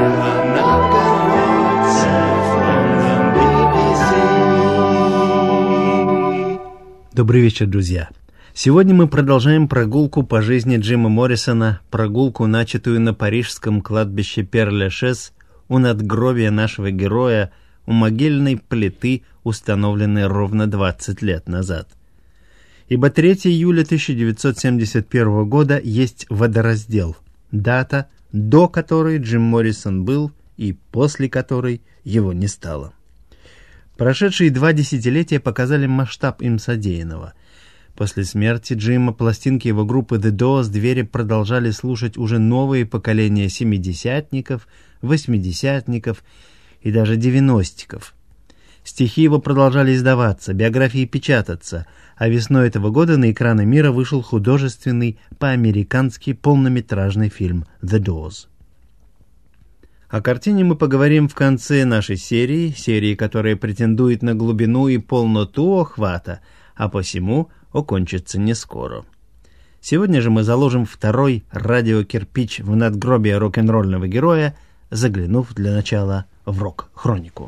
Добрый вечер, друзья. Сегодня мы продолжаем прогулку по жизни Джима Моррисона, прогулку, начатую на парижском кладбище Пер-Лешез, у надгробия нашего героя, у могильной плиты, установленной ровно 20 лет назад. Ибо 3 июля 1971 года есть водораздел, дата, до которой Джим Моррисон был и после которой его не стало. Прошедшие 2 десятилетия показали масштаб им содеянного. После смерти Джима пластинки его группы The Doors двери продолжали слушать уже новые поколения семидесятников, восьмидесятников и даже девяностиков. Стихи его продолжали издаваться, биографии печататься, а весной этого года на экраны мира вышел художественный, по-американски полнометражный фильм The Doors. О картине мы поговорим в конце нашей серии, которая претендует на глубину и полноту охвата, а посему окончится не скоро. Сегодня же мы заложим второй радиокирпич в надгробие рок-н-ролльного героя, заглянув для начала в рок-хронику.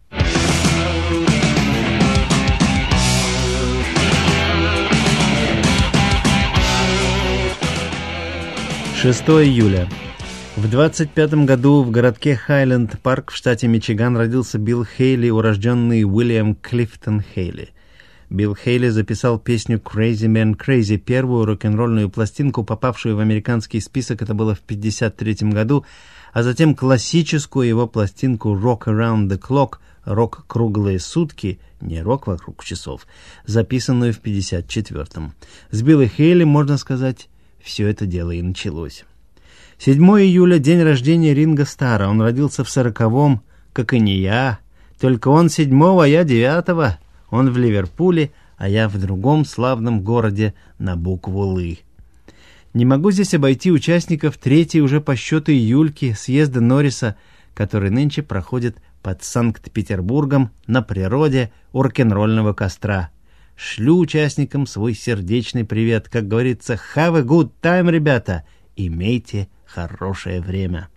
6 июля. В 25 году в городке Хайленд-Парк в штате Мичиган родился Билл Хейли, урожденный Уильям Клифтон Хейли. Билл Хейли записал песню «Crazy Man Crazy», первую рок-н-ролльную пластинку, попавшую в американский список, это было в 1953 году, а затем классическую его пластинку «Rock Around the Clock», «Рок круглые сутки», не рок вокруг часов, записанную в 1954. С Билла Хейли, можно сказать, все это дело и началось. 7 июля – день рождения Ринго Стара. Он родился в 40-м, как и не я. Только он 7-го, а я 9-го. Он в Ливерпуле, а я в другом славном городе на букву «Л». Не могу здесь обойти участников 3-й уже по счету июльки съезда Норриса, который нынче проходит под Санкт-Петербургом на природе у рок-н-ролльного костра. Шлю участникам свой сердечный привет. Как говорится, have a good time, ребята. Имейте хорошее время.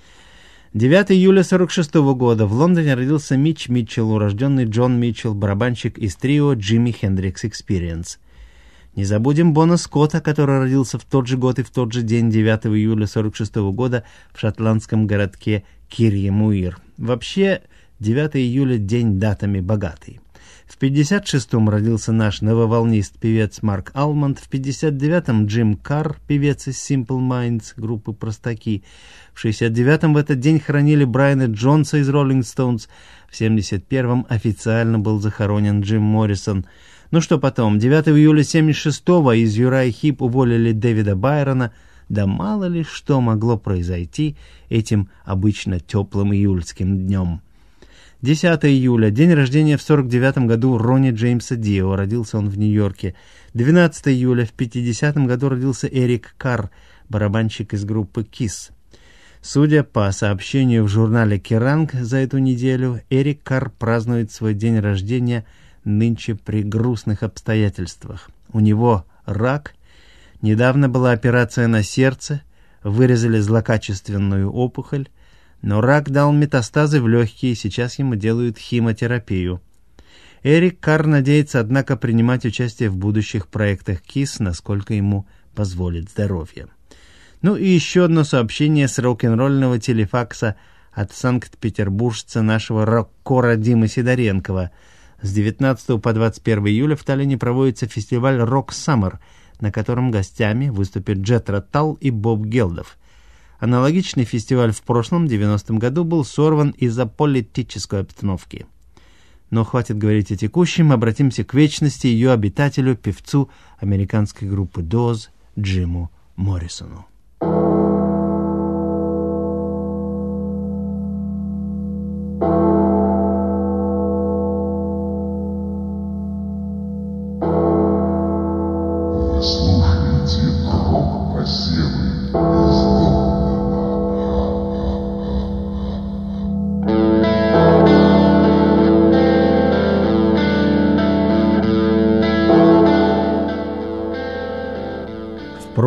9 июля 1946 года в Лондоне родился Митч Митчелл, урожденный Джон Митчелл, барабанщик из трио Джимми Хендрикс Experience. Не забудем Бона Скотта, который родился в тот же год и в тот же день, 9 июля 1946 года, в шотландском городке Кирье-Муир. Вообще, 9 июля день датами богатый. В 1956-м родился наш нововолнист-певец Марк Алмонд, в 1959-м Джим Карр, певец из Simple Minds, группы «Простаки». В 1969-м в этот день хоронили Брайана Джонса из Rolling Stones, в 1971-м официально был захоронен Джим Моррисон. Ну что потом, 9 июля 1976-го из Uriah Heep уволили Дэвида Байрона, да мало ли что могло произойти этим обычно теплым июльским днем. 10 июля, день рождения в 1949 году Ронни Джеймса Дио, родился он в Нью-Йорке. 12 июля, в 1950 году родился Эрик Карр, барабанщик из группы Kiss. Судя по сообщению в журнале Kerrang за эту неделю, Эрик Карр празднует свой день рождения нынче при грустных обстоятельствах. У него рак, недавно была операция на сердце, вырезали злокачественную опухоль, но рак дал метастазы в легкие, сейчас ему делают химиотерапию. Эрик Карр надеется, однако, принимать участие в будущих проектах KISS, насколько ему позволит здоровье. Ну и еще одно сообщение с рок-н-ролльного телефакса от санкт-петербуржца нашего рок-кора Димы Сидоренкова. С 19 по 21 июля в Таллине проводится фестиваль «Rock Summer», на котором гостями выступят Джетро Талл и Боб Гелдов. Аналогичный фестиваль в прошлом, 90-м году, был сорван из-за политической обстановки. Но хватит говорить о текущем, обратимся к вечности, ее обитателю, певцу американской группы Doors Джиму Моррисону. Слушайте рок-посевы из дома.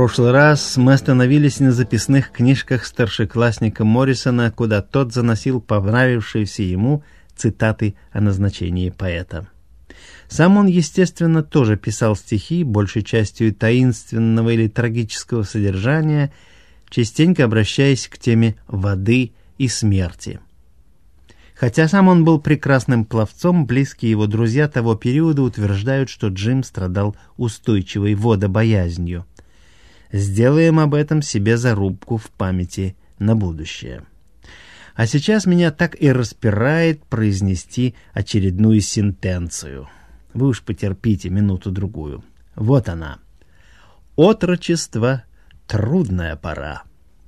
прошлый раз мы остановились на записных книжках старшеклассника Моррисона, куда тот заносил понравившиеся ему цитаты о назначении поэта. Сам он, естественно, тоже писал стихи, большей частью таинственного или трагического содержания, частенько обращаясь к теме воды и смерти. Хотя сам он был прекрасным пловцом, близкие его друзья того периода утверждают, что Джим страдал устойчивой водобоязнью. Сделаем об этом себе зарубку в памяти на будущее. А сейчас меня так и распирает произнести очередную сентенцию. Вы уж потерпите минуту-другую. Вот она. Отрочество — трудная пора.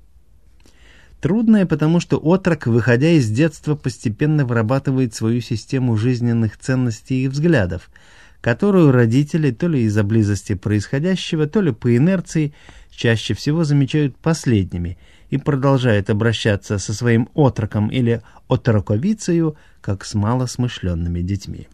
Трудная, потому что отрок, выходя из детства, постепенно вырабатывает свою систему жизненных ценностей и взглядов, которую родители то ли из-за близости происходящего, то ли по инерции чаще всего замечают последними и продолжают обращаться со своим отроком или отроковицею, как с малосмышленными детьми.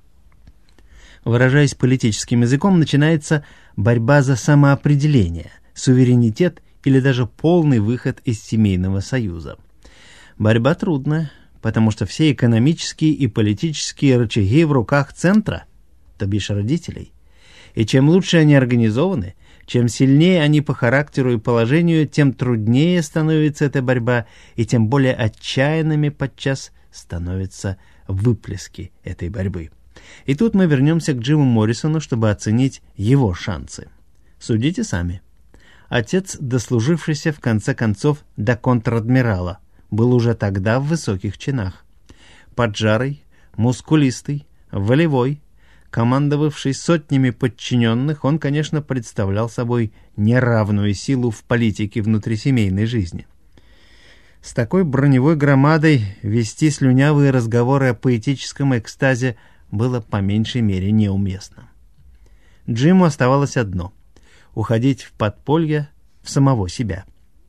Выражаясь политическим языком, начинается борьба за самоопределение, суверенитет или даже полный выход из семейного союза. Борьба трудная, потому что все экономические и политические рычаги в руках центра, то бишь родителей. И чем лучше они организованы, чем сильнее они по характеру и положению, тем труднее становится эта борьба, и тем более отчаянными подчас становятся выплески этой борьбы. И тут мы вернемся к Джиму Моррисону, чтобы оценить его шансы. Судите сами. Отец, дослужившийся в конце концов до контр-адмирала, был уже тогда в высоких чинах. Поджарый, мускулистый, волевой, командовавший сотнями подчиненных, он, конечно, представлял собой неравную силу в политике внутрисемейной жизни. С такой броневой громадой вести слюнявые разговоры о поэтическом экстазе было по меньшей мере неуместно. Джиму оставалось одно — уходить в подполье в самого себя.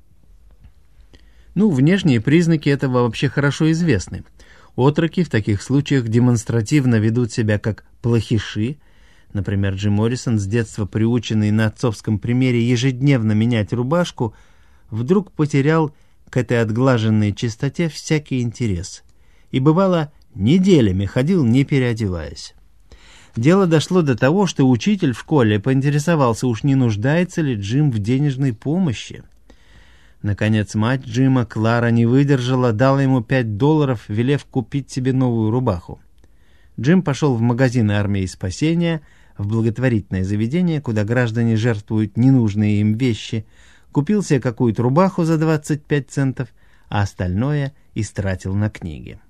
Внешние признаки этого вообще хорошо известны. Отроки в таких случаях демонстративно ведут себя как плохиши. Например, Джим Моррисон, с детства приученный на отцовском примере ежедневно менять рубашку, вдруг потерял к этой отглаженной чистоте всякий интерес. И бывало, неделями ходил, не переодеваясь. Дело дошло до того, что учитель в школе поинтересовался, уж не нуждается ли Джим в денежной помощи. Наконец, мать Джима, Клара, не выдержала, дала ему $5, велев купить себе новую рубаху. Джим пошел в магазин «Армии спасения», в благотворительное заведение, куда граждане жертвуют ненужные им вещи, купил себе какую-то рубаху за 25 центов, а остальное истратил на книги.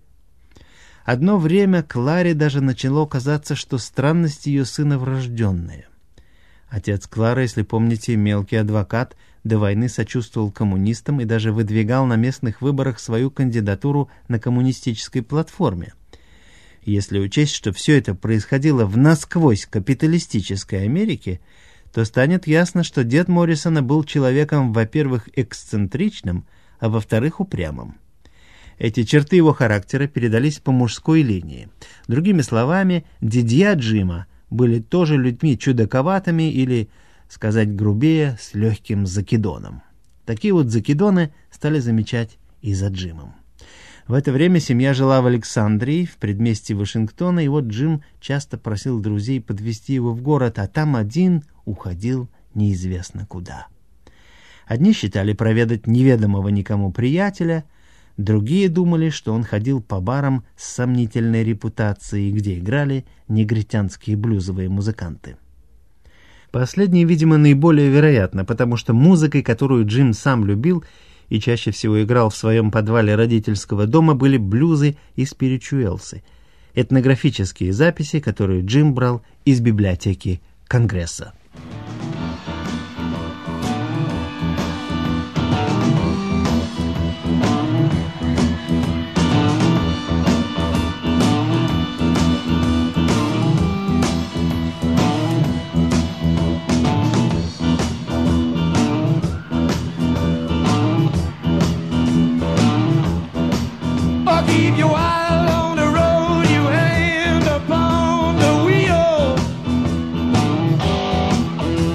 Одно время Кларе даже начало казаться, что странности ее сына врожденные. Отец Клары, если помните, мелкий адвокат, до войны сочувствовал коммунистам и даже выдвигал на местных выборах свою кандидатуру на коммунистической платформе. Если учесть, что все это происходило в насквозь капиталистической Америке, то станет ясно, что дед Моррисона был человеком, во-первых, эксцентричным, а во-вторых, упрямым. Эти черты его характера передались по мужской линии. Другими словами, дядья Джима были тоже людьми чудаковатыми или, сказать грубее, с легким закидоном. Такие вот закидоны стали замечать и за Джимом. В это время семья жила в Александрии, в предместье Вашингтона, и вот Джим часто просил друзей подвезти его в город, а там один уходил неизвестно куда. Одни считали проведать неведомого никому приятеля, другие думали, что он ходил по барам с сомнительной репутацией, где играли негритянские блюзовые музыканты. Последнее, видимо, наиболее вероятно, потому что музыкой, которую Джим сам любил и чаще всего играл в своем подвале родительского дома, были блюзы и спиричуэлсы, этнографические записи, которые Джим брал из библиотеки Конгресса. Keep your eye on the road, you hand upon the wheel.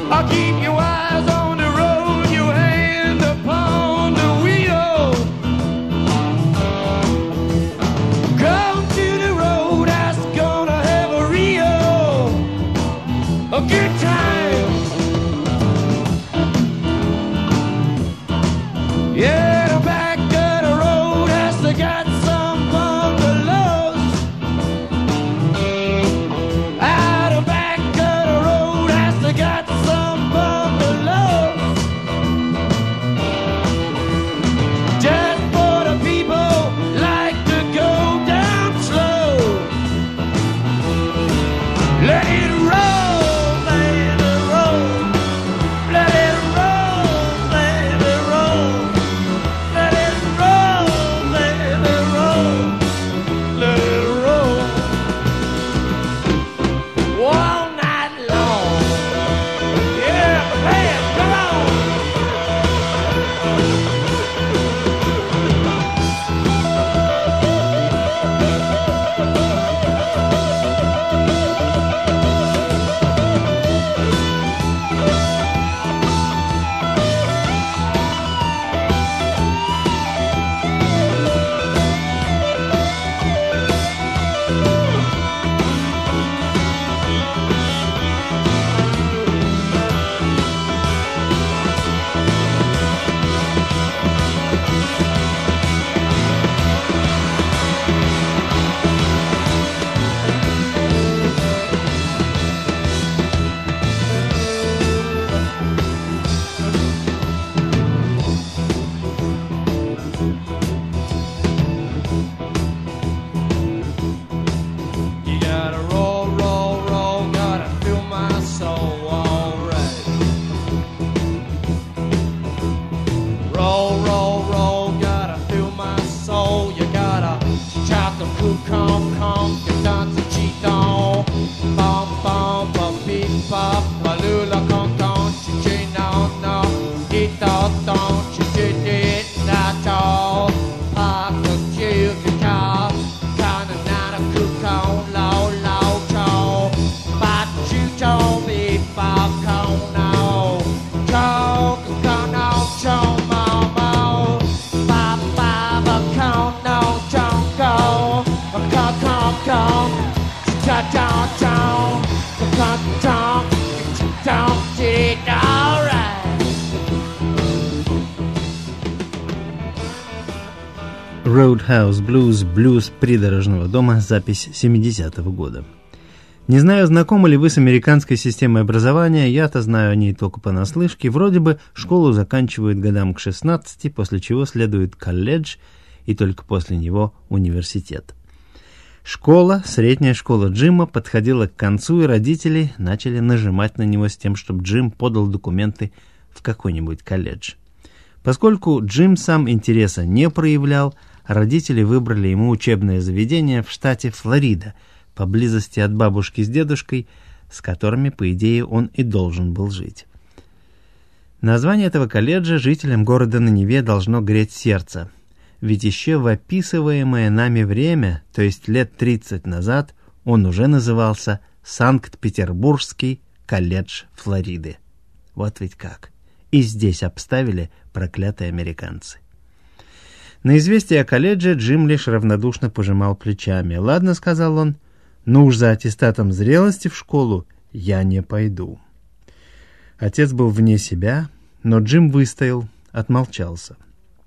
Roadhouse Blues, блюз придорожного дома, запись 70-го года. Не знаю, знакомы ли вы с американской системой образования, я-то знаю о ней только понаслышке. Вроде бы школу заканчивают годам к 16, после чего следует колледж, и только после него университет. Школа, средняя школа Джима, подходила к концу, и родители начали нажимать на него с тем, чтобы Джим подал документы в какой-нибудь колледж. Поскольку Джим сам интереса не проявлял, родители выбрали ему учебное заведение в штате Флорида, поблизости от бабушки с дедушкой, с которыми, по идее, он и должен был жить. Название этого колледжа жителям города на Неве должно греть сердце, ведь еще в описываемое нами время, то есть лет 30 назад, он уже назывался Санкт-Петербургский колледж Флориды. Вот ведь как. И здесь обставили проклятые американцы. На известие о колледже Джим лишь равнодушно пожимал плечами. «Ладно», — сказал он, — «но уж за аттестатом зрелости в школу я не пойду». Отец был вне себя, но Джим выстоял, отмолчался.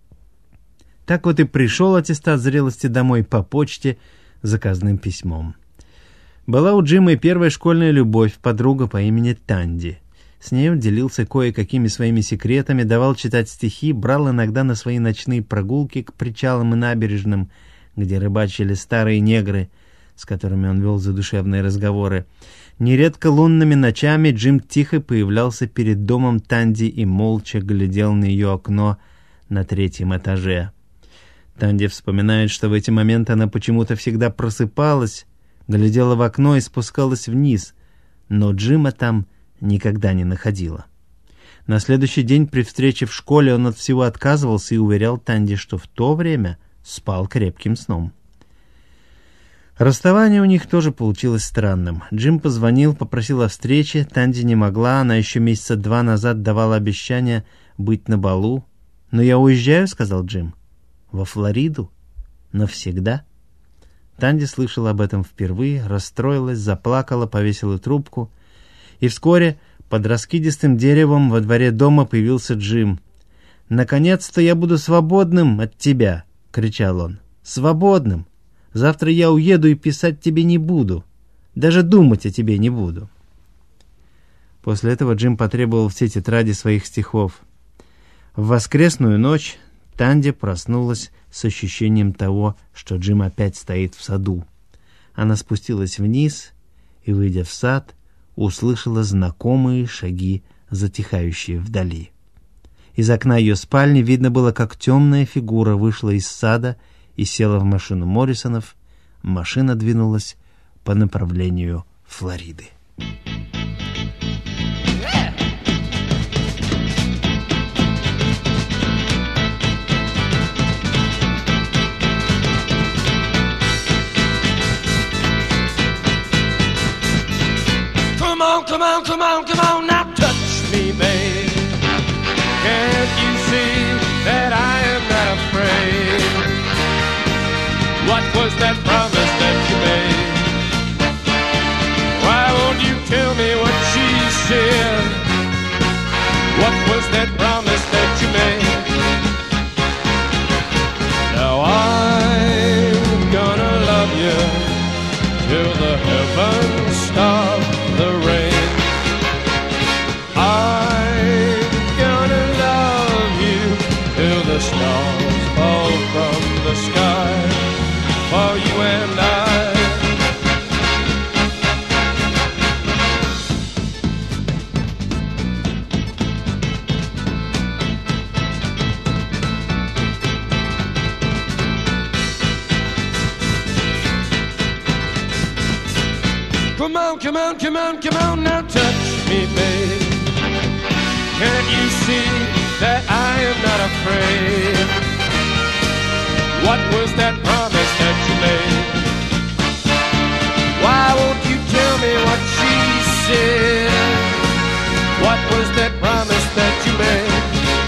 Так вот и пришел аттестат зрелости домой по почте заказным письмом. Была у Джима и первая школьная любовь, подруга по имени Танди. С ней он делился кое-какими своими секретами, давал читать стихи, брал иногда на свои ночные прогулки к причалам и набережным, где рыбачили старые негры, с которыми он вел задушевные разговоры. Нередко лунными ночами Джим тихо появлялся перед домом Танди и молча глядел на ее окно на 3-м этаже. Танди вспоминает, что в эти моменты она почему-то всегда просыпалась, глядела в окно и спускалась вниз, но Джима там никогда не находила. На следующий день при встрече в школе он от всего отказывался и уверял Танди, что в то время спал крепким сном. Расставание у них тоже получилось странным. Джим позвонил, попросил о встрече, Танди не могла, она еще месяца 2 назад давала обещание быть на балу. «Но я уезжаю», — сказал Джим. «Во Флориду? Навсегда?» Танди слышала об этом впервые, расстроилась, заплакала, повесила трубку. И вскоре под раскидистым деревом во дворе дома появился Джим. «Наконец-то я буду свободным от тебя!» — кричал он. «Свободным! Завтра я уеду и писать тебе не буду. Даже думать о тебе не буду». После этого Джим потребовал все тетради своих стихов. В воскресную ночь Танди проснулась с ощущением того, что Джим опять стоит в саду. Она спустилась вниз и, выйдя в сад, услышала знакомые шаги, затихающие вдали. Из окна ее спальни видно было, как темная фигура вышла из сада и села в машину Моррисонов. Машина двинулась по направлению Флориды. Come on, come on, come on, now touch me, babe. Can't you see that I am not afraid? What was that promise that you made? Why won't you tell me what she said? What was that promise that you made? Now I'm gonna love you till the heavens stop the rain. The stars fall from the sky for you and I. Come on, come on, come on, come on, now touch me, babe. Can't you see that I am not afraid? What was that promise that you made? Why won't you tell me what she said? What was that promise that you made?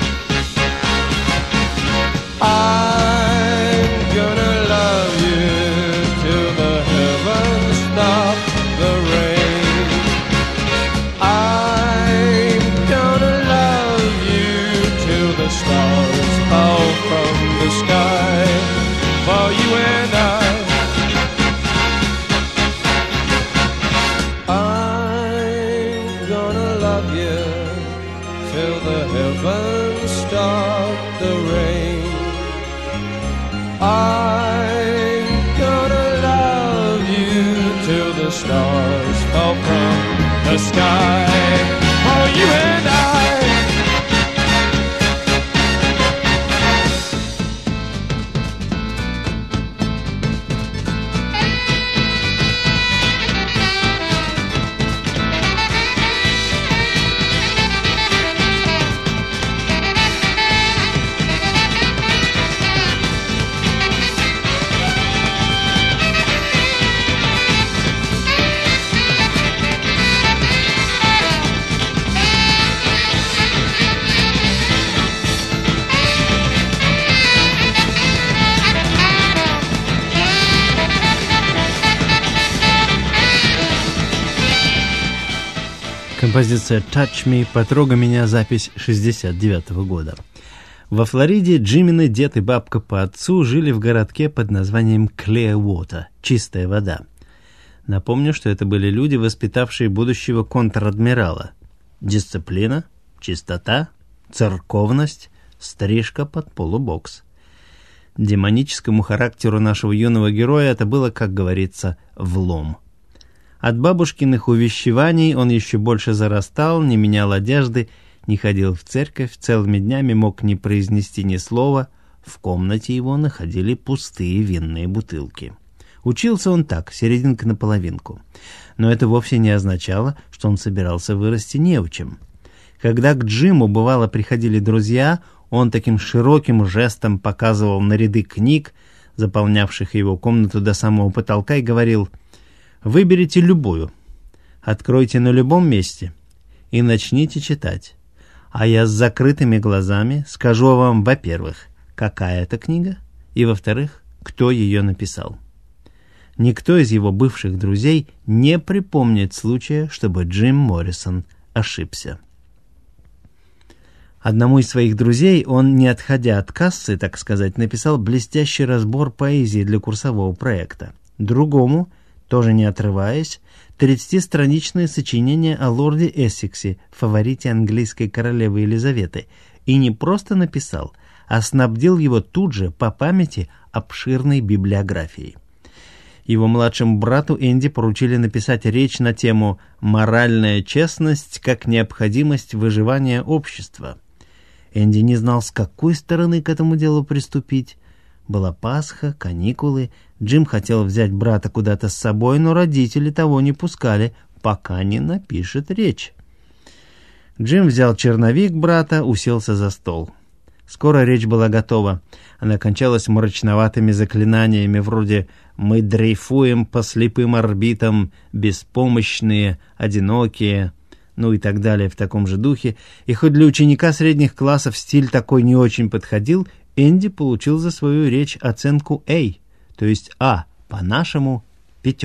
I'm gonna love you till the heavens stop the rain. I'm gonna love you till the stars fall from the sky I'm gonna love you till the stars fall from the sky. Oh, you and I. Композиция «Touch Me», «Потрогай меня», запись 1969 года. Во Флориде Джимины дед и бабка по отцу жили в городке под названием Clearwater – «Чистая вода». Напомню, что это были люди, воспитавшие будущего контр-адмирала. Дисциплина, чистота, церковность, стрижка под полубокс. Демоническому характеру нашего юного героя это было, как говорится, влом. От бабушкиных увещеваний он еще больше зарастал, не менял одежды, не ходил в церковь, целыми днями мог не произнести ни слова. В комнате его находили пустые винные бутылки. Учился он так, серединка на половинку. Но это вовсе не означало, что он собирался вырасти неучим. Когда к Джиму бывало приходили друзья, он таким широким жестом показывал на ряды книг, заполнявших его комнату до самого потолка, и говорил: «Выберите любую, откройте на любом месте и начните читать. А я с закрытыми глазами скажу вам, во-первых, какая это книга, и, во-вторых, кто ее написал». Никто из его бывших друзей не припомнит случая, чтобы Джим Моррисон ошибся. Одному из своих друзей он, не отходя от кассы, так сказать, написал блестящий разбор поэзии для курсового проекта. Другому, тоже не отрываясь, 30-страничное сочинение о лорде Эссексе, фаворите английской королевы Елизаветы, и не просто написал, а снабдил его тут же по памяти обширной библиографией. Его младшему брату Энди поручили написать речь на тему «Моральная честность как необходимость выживания общества». Энди не знал, с какой стороны к этому делу приступить. Была Пасха, каникулы. Джим хотел взять брата куда-то с собой, но родители того не пускали, пока не напишет речь. Джим взял черновик брата, уселся за стол. Скоро речь была готова. Она кончалась мрачноватыми заклинаниями вроде «Мы дрейфуем по слепым орбитам, беспомощные, одинокие», ну и так далее в таком же духе. И хоть для ученика средних классов стиль такой не очень подходил, Энди получил за свою речь оценку A, то есть А, по-нашему 5.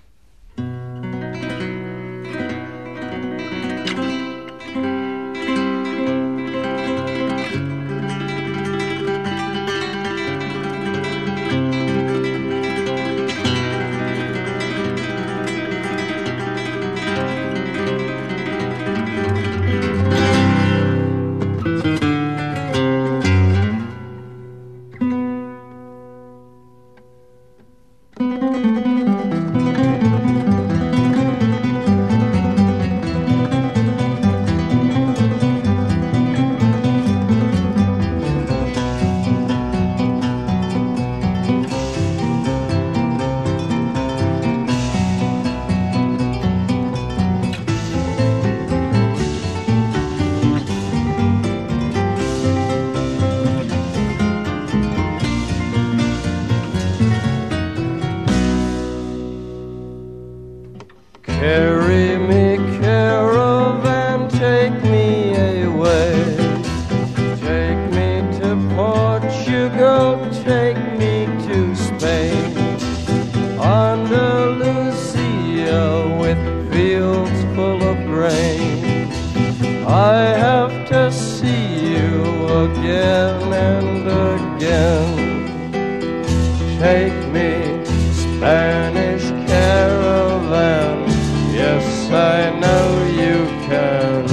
Carry me, caravan, take me away. Take me to Portugal, take me to Spain. Andalusia with fields full of grain. I have to see you again and again. Take me, Spanish caravan. Yes, I know you can.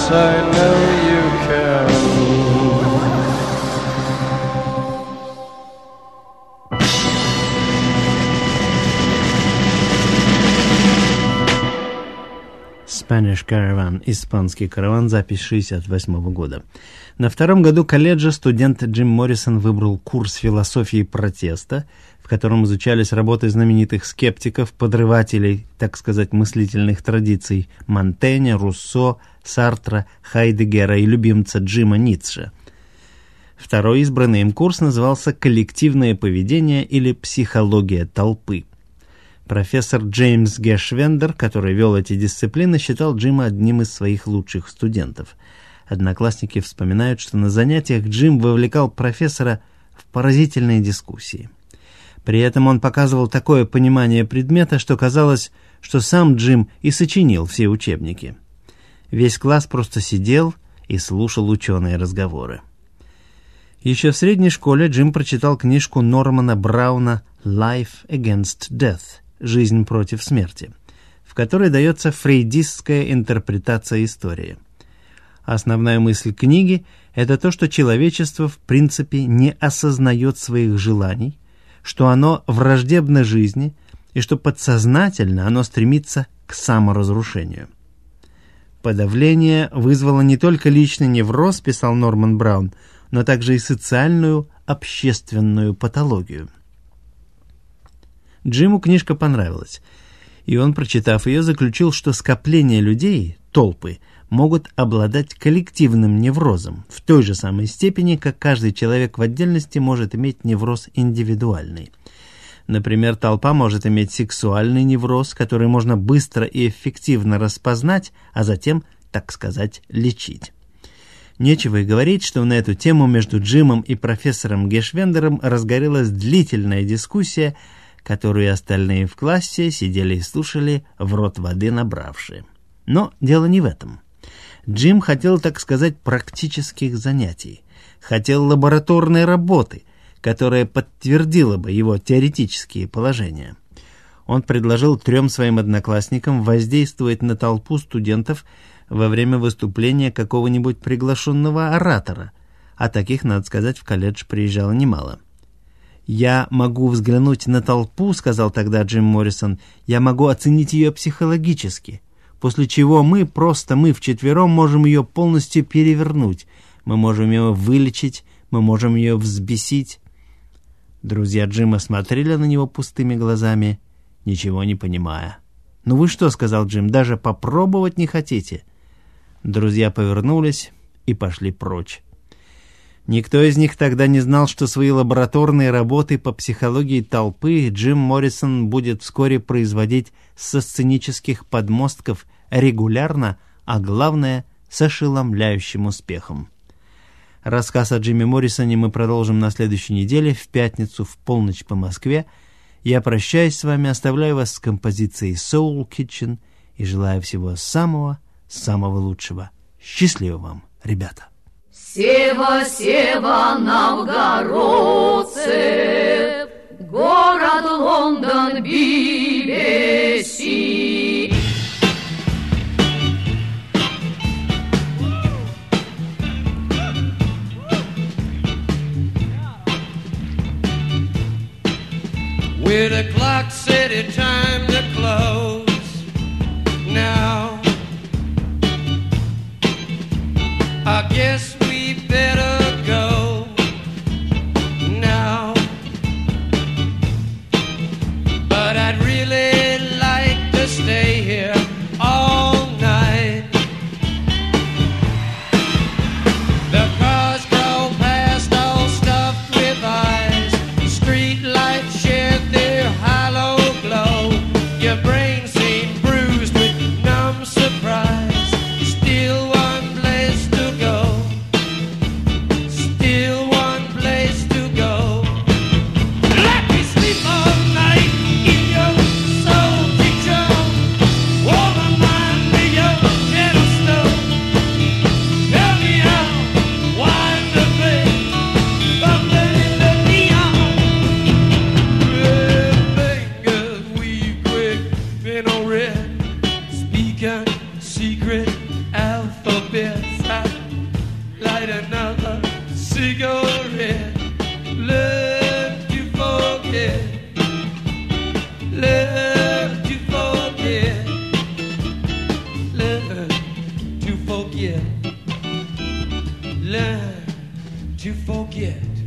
I know you can. Spanish Caravan, испанский караван, запись 1968 года. На втором году колледжа студент Джим Моррисон выбрал курс философии протеста, в котором изучались работы знаменитых скептиков, подрывателей, так сказать, мыслительных традиций Монтэня, Руссо, Сартра, Хайдеггера и любимца Джима Ницше. Второй избранный им курс назывался «Коллективное поведение» или «Психология толпы». Профессор Джеймс Гешвендер, который вел эти дисциплины, считал Джима одним из своих лучших студентов. Одноклассники вспоминают, что на занятиях Джим вовлекал профессора в поразительные дискуссии. При этом он показывал такое понимание предмета, что казалось, что сам Джим и сочинил все учебники. Весь класс просто сидел и слушал ученые разговоры. Еще в средней школе Джим прочитал книжку Нормана Брауна «Life Against Death» «Жизнь против смерти», в которой дается фрейдистская интерпретация истории. Основная мысль книги – это то, что человечество в принципе не осознает своих желаний, что оно враждебно жизни и что подсознательно оно стремится к саморазрушению. Подавление вызвало не только личный невроз, писал Норман Браун, но также и социальную, общественную патологию. Джиму книжка понравилась, и он, прочитав ее, заключил, что скопления людей, толпы, могут обладать коллективным неврозом в той же самой степени, как каждый человек в отдельности может иметь невроз индивидуальный. Например, толпа может иметь сексуальный невроз, который можно быстро и эффективно распознать, а затем, так сказать, лечить. Нечего и говорить, что на эту тему между Джимом и профессором Гешвендером разгорелась длительная дискуссия, которую остальные в классе сидели и слушали, в рот воды набравшие. Но дело не в этом. Джим хотел, так сказать, практических занятий, хотел лабораторной работы, которая подтвердила бы его теоретические положения. Он предложил 3 своим одноклассникам воздействовать на толпу студентов во время выступления какого-нибудь приглашенного оратора, а таких, надо сказать, в колледж приезжало немало. «Я могу взглянуть на толпу», — сказал тогда Джим Моррисон, — «я могу оценить ее психологически, после чего мы вчетвером можем ее полностью перевернуть, мы можем ее вылечить, мы можем ее взбесить». Друзья Джима смотрели на него пустыми глазами, ничего не понимая. «Ну вы что?» — сказал Джим, — «даже попробовать не хотите?» Друзья повернулись и пошли прочь. Никто из них тогда не знал, что свои лабораторные работы по психологии толпы Джим Моррисон будет вскоре производить со сценических подмостков регулярно, а главное, с ошеломляющим успехом. Рассказ о Джиме Моррисоне мы продолжим на следующей неделе, в пятницу, в полночь по Москве. Я прощаюсь с вами, оставляю вас с композицией Soul Kitchen и желаю всего самого лучшего. Счастливо вам, ребята! Сева, Сева, новгородцы, город Лондон, BBC. With a clock said it time to close now, I guess we better go now. But I'd really like to stay here all night. The cars go past all stuffed with eyes. Street lights shed their hollow glow. Your brain seemed bruised with numb surprise. Still one place to go. forget